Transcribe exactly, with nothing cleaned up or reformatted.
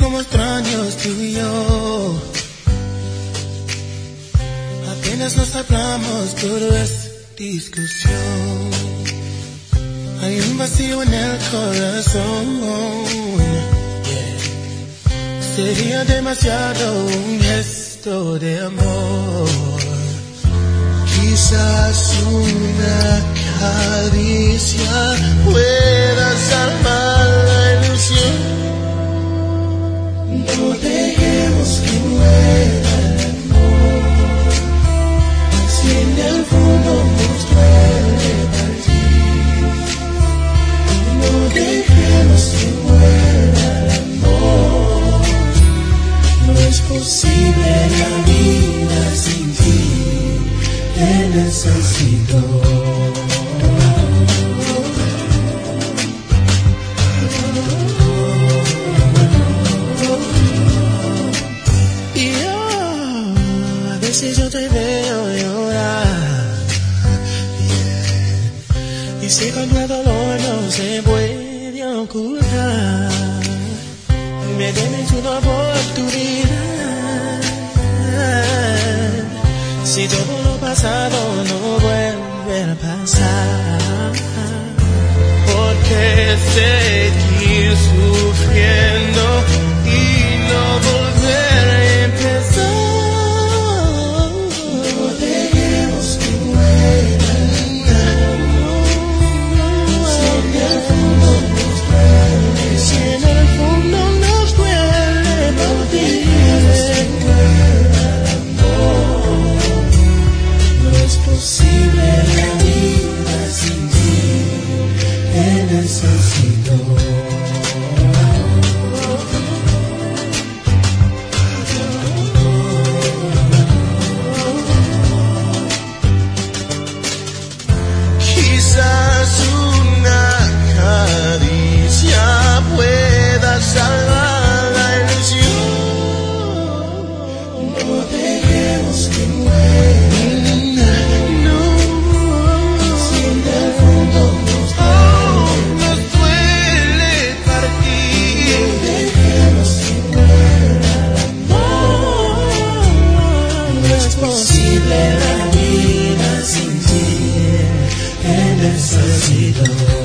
como extraños tú y yo. Apenas nos hablamos, todo es discusión. Hay un vacío en el corazón. Yeah. Sería demasiado un gesto de amor. Quizás una caricia pueda salvar la ilusión. No dejemos que muera el amor. Si en el fondo nos duele partir, no dejemos que muera el amor. No es posible la vida sin ti, te necesito. Si yo te veo llorar, yeah. Y sé cuando el dolor no se puede ocultar, me debes una oportunidad. Si todo lo pasado no vuelve a pasar, porque seguir sufriendo y no volver a empezar. Quizás una caricia pueda salvar la ilusión. No dejemos que muera. No. Si en el fondo nos duele, oh, nos duele partir, no dejemos que muera el amor. No es posible la vida sin ti. Necesito.